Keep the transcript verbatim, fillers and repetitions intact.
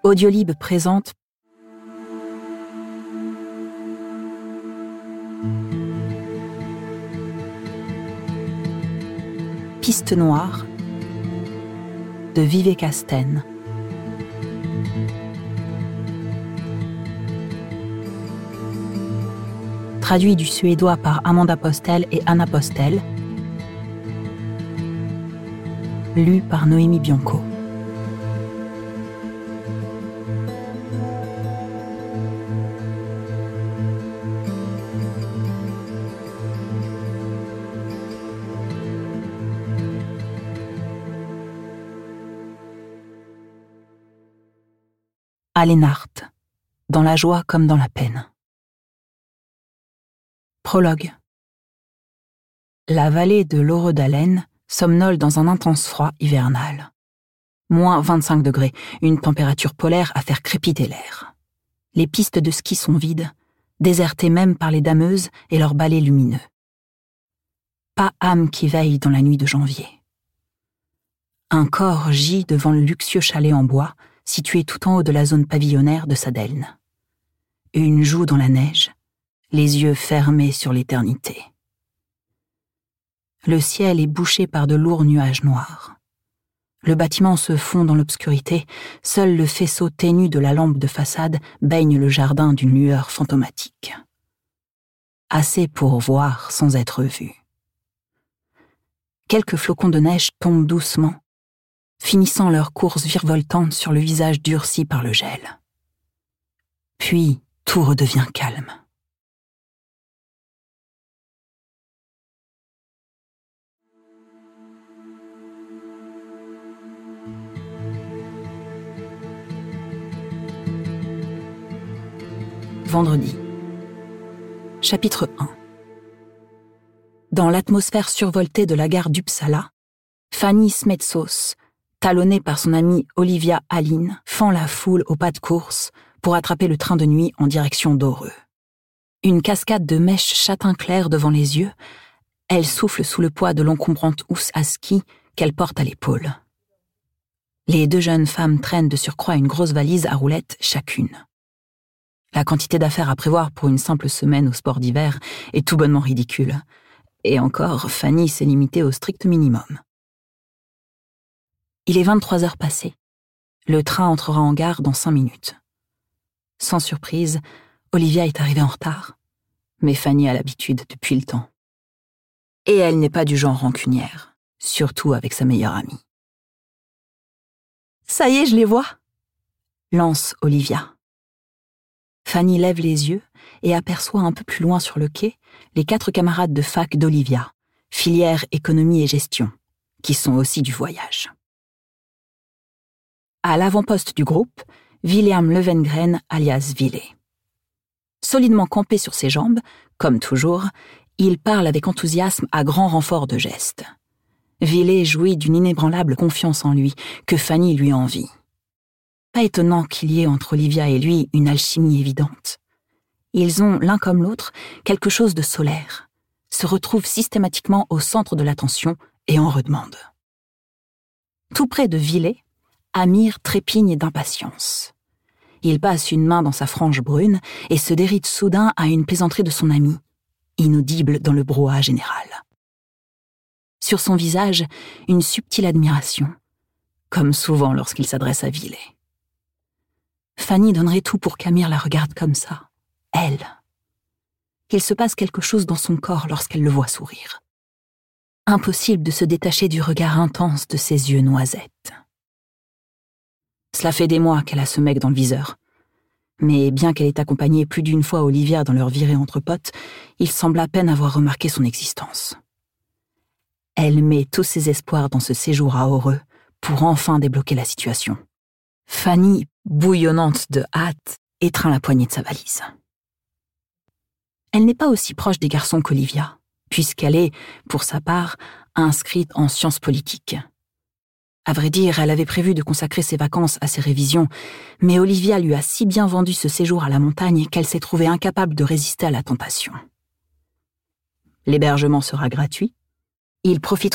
Audiolib présente Piste noire de Vivek Asten. Traduit du suédois par Amanda Postel et Anna Postel. Lu par Noémie Bianco. Alénart, dans la joie comme dans la peine. Prologue. La vallée de l'Oredalen somnole dans un intense froid hivernal. Moins vingt-cinq degrés, une température polaire à faire crépiter l'air. Les pistes de ski sont vides, désertées même par les dameuses et leurs balais lumineux. Pas âme qui veille dans la nuit de janvier. Un corps gît devant le luxueux chalet en bois, situé tout en haut de la zone pavillonnaire de Sadeln. Une joue dans la neige, les yeux fermés sur l'éternité. Le ciel est bouché par de lourds nuages noirs. Le bâtiment se fond dans l'obscurité, seul le faisceau ténu de la lampe de façade baigne le jardin d'une lueur fantomatique. Assez pour voir sans être vu. Quelques flocons de neige tombent doucement, finissant leur course virevoltante sur le visage durci par le gel. Puis, tout redevient calme. Vendredi. Chapitre un. Dans l'atmosphère survoltée de la gare d'Uppsala, Fanny Smetsos, talonnée par son amie Olivia Alin, fend la foule au pas de course pour attraper le train de nuit en direction d'Åre. Une cascade de mèches châtain clair devant les yeux, elle souffle sous le poids de l'encombrante housse à ski qu'elle porte à l'épaule. Les deux jeunes femmes traînent de surcroît une grosse valise à roulettes chacune. La quantité d'affaires à prévoir pour une simple semaine au sport d'hiver est tout bonnement ridicule. Et encore, Fanny s'est limitée au strict minimum. Il est vingt-trois heures passées. Le train entrera en gare dans cinq minutes. Sans surprise, Olivia est arrivée en retard, mais Fanny a l'habitude depuis le temps. Et elle n'est pas du genre rancunière, surtout avec sa meilleure amie. « Ça y est, je les vois !» lance Olivia. Fanny lève les yeux et aperçoit un peu plus loin sur le quai les quatre camarades de fac d'Olivia, filière économie et gestion, qui sont aussi du voyage. À l'avant-poste du groupe, William Levengren alias Ville. Solidement campé sur ses jambes, comme toujours, il parle avec enthousiasme à grand renfort de gestes. Ville jouit d'une inébranlable confiance en lui, que Fanny lui envie. Pas étonnant qu'il y ait entre Olivia et lui une alchimie évidente. Ils ont, l'un comme l'autre, quelque chose de solaire, se retrouvent systématiquement au centre de l'attention et en redemandent. Tout près de Ville, Amir trépigne d'impatience. Il passe une main dans sa frange brune et se déride soudain à une plaisanterie de son ami, inaudible dans le brouhaha général. Sur son visage, une subtile admiration, comme souvent lorsqu'il s'adresse à Ville. Fanny donnerait tout pour qu'Amir la regarde comme ça, elle. Il se passe quelque chose dans son corps lorsqu'elle le voit sourire. Impossible de se détacher du regard intense de ses yeux noisettes. Cela fait des mois qu'elle a ce mec dans le viseur. Mais bien qu'elle ait accompagné plus d'une fois Olivia dans leur virée entre potes, il semble à peine avoir remarqué son existence. Elle met tous ses espoirs dans ce séjour à Åre pour enfin débloquer la situation. Fanny, bouillonnante de hâte, étreint la poignée de sa valise. Elle n'est pas aussi proche des garçons qu'Olivia, puisqu'elle est, pour sa part, inscrite en sciences politiques. À vrai dire, elle avait prévu de consacrer ses vacances à ses révisions, mais Olivia lui a si bien vendu ce séjour à la montagne qu'elle s'est trouvée incapable de résister à la tentation. L'hébergement sera gratuit. Ils profiteront